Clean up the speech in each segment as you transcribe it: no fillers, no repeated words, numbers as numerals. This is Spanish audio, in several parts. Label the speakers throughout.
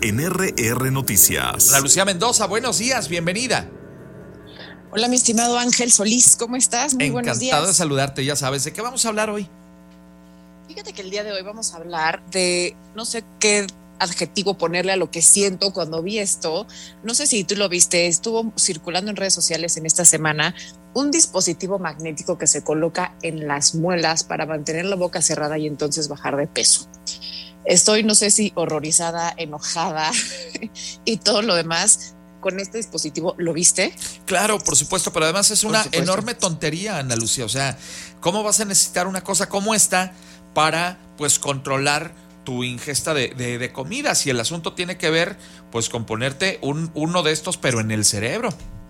Speaker 1: en RR Noticias.
Speaker 2: Hola, Lucía Mendoza, buenos días, bienvenida.
Speaker 3: Hola, mi estimado Ángel Solís, ¿cómo estás? Muy buenos días.
Speaker 2: Encantado de saludarte, ya sabes. ¿De qué vamos a hablar hoy?
Speaker 3: Fíjate que el día de hoy vamos a hablar de, no sé qué adjetivo ponerle a lo que siento cuando vi esto. No sé si tú lo viste, estuvo circulando en redes sociales en esta semana un dispositivo magnético que se coloca en las muelas para mantener la boca cerrada y entonces bajar de peso. Estoy, no sé si horrorizada, enojada y todo lo demás con este dispositivo. ¿Lo viste?
Speaker 2: Claro, por supuesto, pero además es una enorme tontería, Ana Lucía. O sea, ¿cómo vas a necesitar una cosa como esta para, pues, controlar tu ingesta de comida? Si el asunto tiene que ver, pues, con ponerte uno de estos, pero en el cerebro.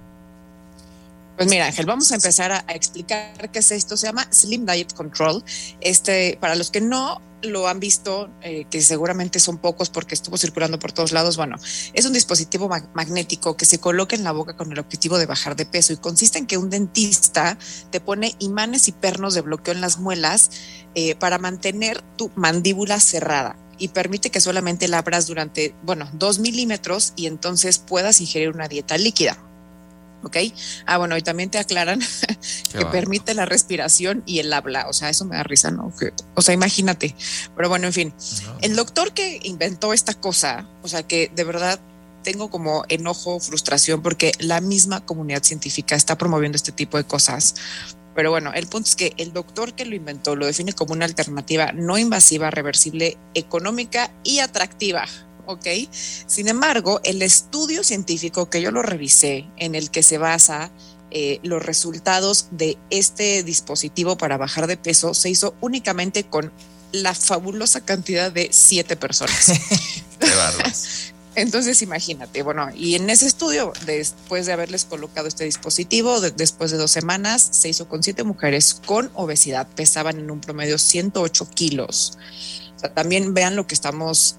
Speaker 3: Pues mira, Ángel, vamos a empezar a explicar qué es esto. Se llama Slim Diet Control. Para los que no lo han visto, que seguramente son pocos porque estuvo circulando por todos lados, bueno, es un dispositivo magnético que se coloca en la boca con el objetivo de bajar de peso y consiste en que un dentista te pone imanes y pernos de bloqueo en las muelas para mantener tu mandíbula cerrada y permite que solamente la abras durante, 2 milímetros y entonces puedas ingerir una dieta líquida. ¿Ok? Y también te aclaran que permite la respiración y el habla. O sea, eso me da risa, ¿no? Imagínate. Pero bueno, en fin. No. El doctor que inventó esta cosa, o sea, que de verdad tengo como enojo, frustración, porque la misma comunidad científica está promoviendo este tipo de cosas. Pero bueno, el punto es que el doctor que lo inventó lo define como una alternativa no invasiva, reversible, económica y atractiva. ¿Ok? Sin embargo, el estudio científico que yo lo revisé, en el que se basa los resultados de este dispositivo para bajar de peso, se hizo únicamente con la fabulosa cantidad de 7 personas.
Speaker 2: Qué bárbaros.
Speaker 3: Entonces, imagínate, y en ese estudio, después de haberles colocado este dispositivo, después de 2 semanas, se hizo con 7 mujeres con obesidad, pesaban en un promedio 108 kilos. O sea, también vean lo que estamos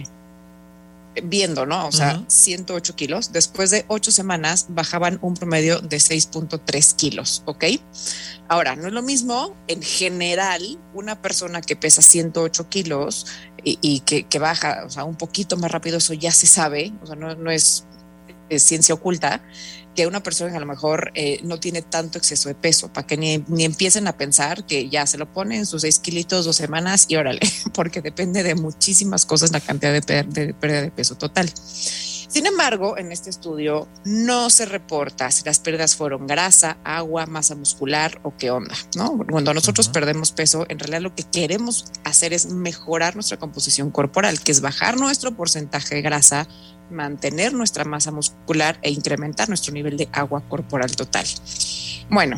Speaker 3: viendo, ¿no? O sea, 108 kilos. Después de 8 semanas bajaban un promedio de 6.3 kilos, ¿ok? Ahora, no es lo mismo, en general, una persona que pesa 108 kilos y que baja, o sea, un poquito más rápido, eso ya se sabe, o sea, no es ciencia oculta, que una persona que a lo mejor no tiene tanto exceso de peso, para que ni empiecen a pensar que ya se lo ponen sus 6 kilitos 2 semanas y órale, porque depende de muchísimas cosas la cantidad de pérdida de peso total. Sin embargo, en este estudio no se reporta si las pérdidas fueron grasa, agua, masa muscular o qué onda, ¿no? Cuando nosotros perdemos peso, en realidad lo que queremos hacer es mejorar nuestra composición corporal, que es bajar nuestro porcentaje de grasa, mantener nuestra masa muscular e incrementar nuestro nivel de agua corporal total. Bueno,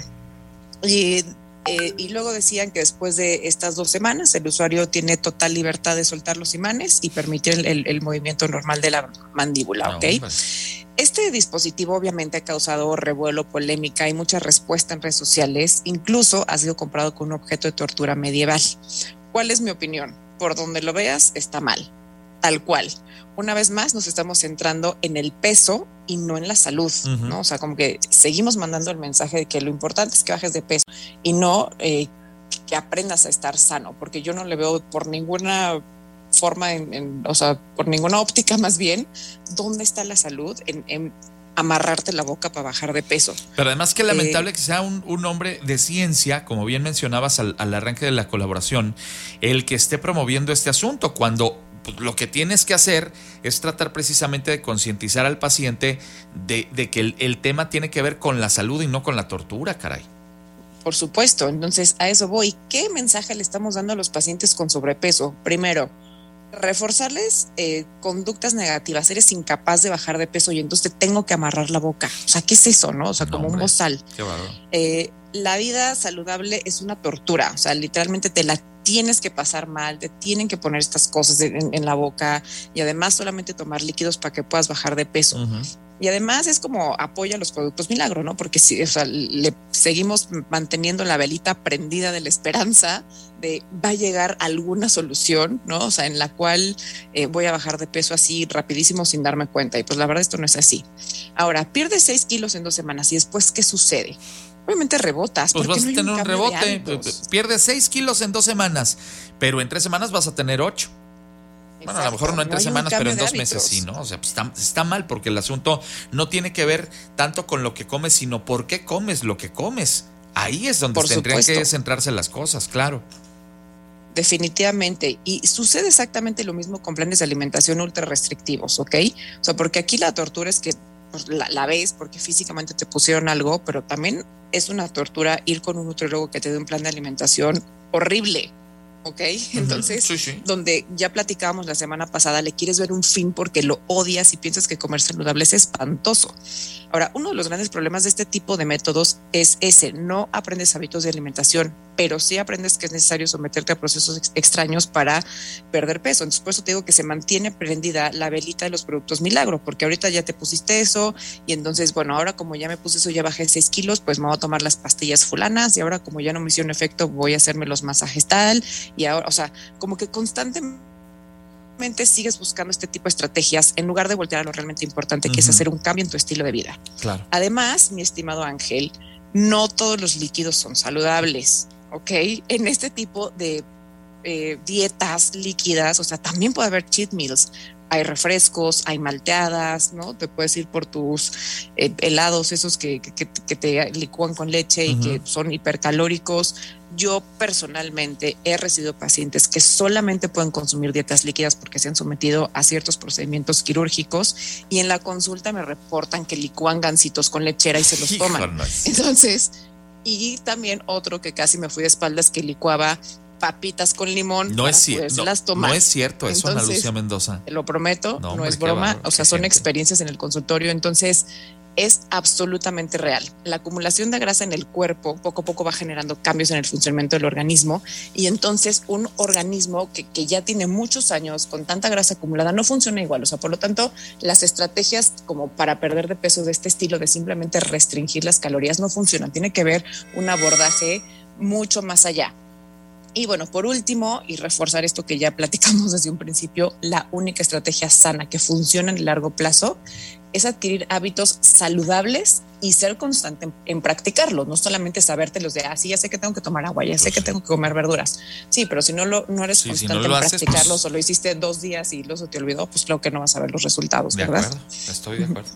Speaker 3: y luego decían que después de estas 2 semanas el usuario tiene total libertad de soltar los imanes y permitir el movimiento normal de la mandíbula, ¿ok? Este dispositivo obviamente ha causado revuelo, polémica y mucha respuesta en redes sociales, incluso ha sido comparado con un objeto de tortura medieval. ¿Cuál es mi opinión? Por donde lo veas, está mal. Tal cual. Una vez más nos estamos centrando en el peso y no en la salud, ¿no? O sea, como que seguimos mandando el mensaje de que lo importante es que bajes de peso y no que aprendas a estar sano, porque yo no le veo por ninguna forma, o sea, por ninguna óptica más bien, ¿dónde está la salud en amarrarte la boca para bajar de peso?
Speaker 2: Pero además que lamentable que sea un hombre de ciencia, como bien mencionabas al arranque de la colaboración, el que esté promoviendo este asunto, cuando pues lo que tienes que hacer es tratar precisamente de concientizar al paciente de que el tema tiene que ver con la salud y no con la tortura, caray.
Speaker 3: Por supuesto, entonces a eso voy. ¿Qué mensaje le estamos dando a los pacientes con sobrepeso? Primero, reforzarles conductas negativas. Eres incapaz de bajar de peso y entonces te tengo que amarrar la boca. O sea, ¿qué es eso, no? O sea, como un bozal.
Speaker 2: Qué bárbaro.
Speaker 3: La vida saludable es una tortura. O sea, literalmente te la tienes que pasar mal, te tienen que poner estas cosas en la boca y además solamente tomar líquidos para que puedas bajar de peso. Y además es como apoya los productos milagro, ¿no? Porque sí, o sea, le seguimos manteniendo la velita prendida de la esperanza de va a llegar alguna solución, ¿no? O sea, en la cual voy a bajar de peso así rapidísimo sin darme cuenta. Y pues la verdad esto no es así. Ahora, pierdes 6 kilos en 2 semanas y después, ¿qué sucede? Obviamente rebotas.
Speaker 2: Pues vas a tener un rebote.
Speaker 3: Pierdes
Speaker 2: Pierdes 6 kilos en 2 semanas, pero en 3 semanas vas a tener 8. Bueno, a lo mejor no en 3 semanas, pero en 2 meses sí, ¿no? O sea, pues está mal porque el asunto no tiene que ver tanto con lo que comes, sino por qué comes lo que comes. Ahí es donde tendrían que centrarse las cosas, claro.
Speaker 3: Definitivamente. Y sucede exactamente lo mismo con planes de alimentación ultra restrictivos, ¿ok? O sea, porque aquí la tortura es que pues, la ves porque físicamente te pusieron algo, pero también es una tortura ir con un nutriólogo que te dé un plan de alimentación horrible. ¿Ok? Entonces, sí. Donde ya platicábamos la semana pasada, le quieres ver un fin porque lo odias y piensas que comer saludable es espantoso. Ahora, uno de los grandes problemas de este tipo de métodos es ese, no aprendes hábitos de alimentación, pero sí aprendes que es necesario someterte a procesos extraños para perder peso. Entonces, por eso te digo que se mantiene prendida la velita de los productos milagro, porque ahorita ya te pusiste eso y entonces, bueno, ahora como ya me puse eso, ya bajé 6 kilos, pues me voy a tomar las pastillas fulanas y ahora como ya no me hicieron efecto, voy a hacerme los masajes tal y ahora, o sea, como que constantemente sigues buscando este tipo de estrategias en lugar de voltear a lo realmente importante, que es hacer un cambio en tu estilo de vida.
Speaker 2: Claro.
Speaker 3: Además, mi estimado Ángel, no todos los líquidos son saludables, ¿ok? En este tipo de dietas líquidas, o sea, también puede haber cheat meals. Hay refrescos, hay malteadas, ¿no? Te puedes ir por tus helados, esos que te licúan con leche y que son hipercalóricos. Yo personalmente he recibido pacientes que solamente pueden consumir dietas líquidas porque se han sometido a ciertos procedimientos quirúrgicos y en la consulta me reportan que licúan gancitos con lechera y se los toman. Entonces, y también otro que casi me fui de espaldas que licuaba papitas con limón.
Speaker 2: No es cierto. No es cierto eso, Ana Lucía Mendoza.
Speaker 3: Te lo prometo, no es broma. O sea, son experiencias en el consultorio. Entonces, es absolutamente real. La acumulación de grasa en el cuerpo poco a poco va generando cambios en el funcionamiento del organismo y entonces un organismo que ya tiene muchos años con tanta grasa acumulada no funciona igual. O sea, por lo tanto, las estrategias como para perder de peso de este estilo de simplemente restringir las calorías no funcionan. Tiene que haber un abordaje mucho más allá. Y bueno, por último, y reforzar esto que ya platicamos desde un principio, la única estrategia sana que funciona en el largo plazo es adquirir hábitos saludables y ser constante en practicarlos, no solamente sabértelos de, sí, ya sé que tengo que tomar agua, ya sé que tengo que comer verduras. Sí, pero si no eres constante en practicarlos, pues, o lo hiciste 2 días y luego se te olvidó, pues claro que no vas a ver los resultados, ¿verdad?
Speaker 2: De acuerdo, estoy de acuerdo.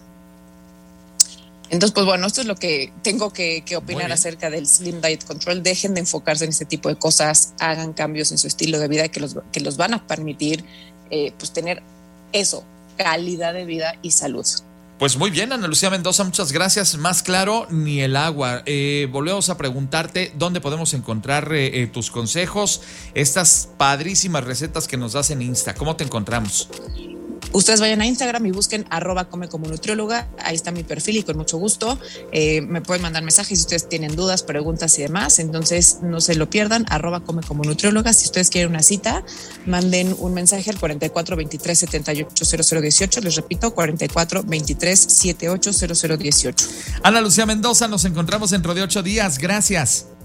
Speaker 3: Entonces, pues bueno, esto es lo que tengo que opinar acerca del Slim Diet Control. Dejen de enfocarse en este tipo de cosas, hagan cambios en su estilo de vida que los van a permitir pues tener eso, calidad de vida y salud.
Speaker 2: Pues muy bien, Ana Lucía Mendoza, muchas gracias. Más claro, ni el agua. Volvemos a preguntarte dónde podemos encontrar tus consejos, estas padrísimas recetas que nos das en Insta. ¿Cómo te encontramos?
Speaker 3: Ustedes vayan a Instagram y busquen @comecomonutrióloga, ahí está mi perfil y con mucho gusto me pueden mandar mensajes si ustedes tienen dudas, preguntas y demás, entonces no se lo pierdan, @comecomonutrióloga. Si ustedes quieren una cita, manden un mensaje al 44 23 78 0018, les repito, 44 23 78 0018.
Speaker 2: Ana Lucía Mendoza, nos encontramos dentro de 8 días, gracias.